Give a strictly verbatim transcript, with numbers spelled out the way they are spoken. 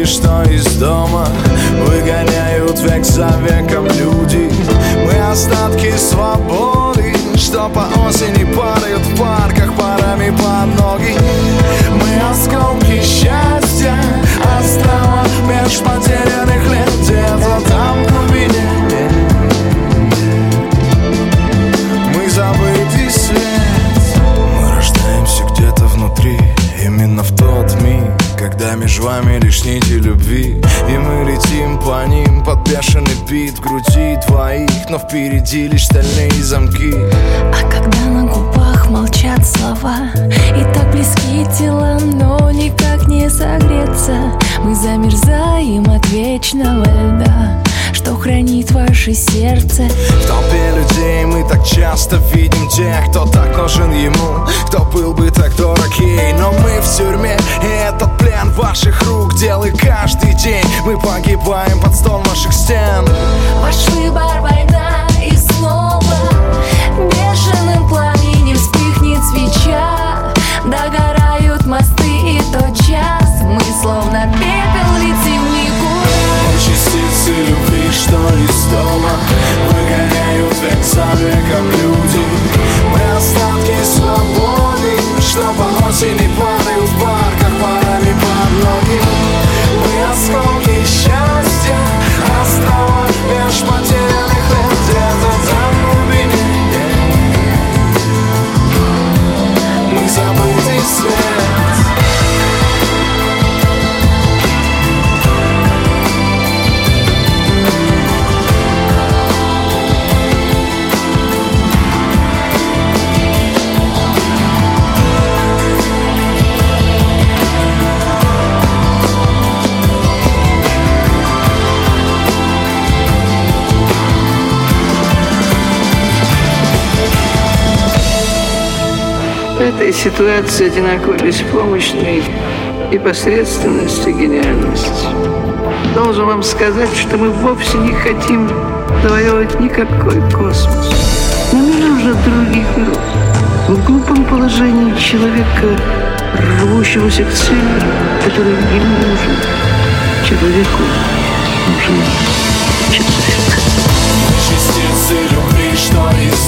что из дома выгоняют век за веком люди. Мы остатки свободы, что по осени падают в парках парами под ноги. Мы осколки счастья, острова меж потерянных лет, где-то там в глубине. Мы забытый свет. Мы рождаемся где-то внутри, именно в тот миг, когда между вами лишь нити любви. И мы летим по ним под бешеный бит в груди двоих, но впереди лишь стальные замки. А когда на губах молчат слова, и так близки тела, но никак не согреться, мы замерзаем от вечного льда, что хранит ваше сердце. В толпе людей мы так часто видим тех, кто так нужен ему, кто был бы так дорог ей. Но мы в тюрьме, и этот плен ваших рук делай каждый день. Мы погибаем под стол ваших стен. Ваш выбор — война, и снова бешеным пламенем вспыхнет свеча. Догорают мосты, и тот час мы словно пепел летим никуда. Частицы любви, что из дома выгоняют век за веком люди. Мы остатки свободы, что по осени падают в парках парами под ноги. Мы осколки счастья, острова меж потерянных лет, где-то там в глубине. Мы забытый свет. В этой ситуации одинаково беспомощной и посредственность, и гениальность. Должен вам сказать, что мы вовсе не хотим завоевывать никакой космос. Нам не нужно других миров. В глупом положении человека, рвущегося к цели, который ему нужен. Человеку нужен человек. Частицы любви, что из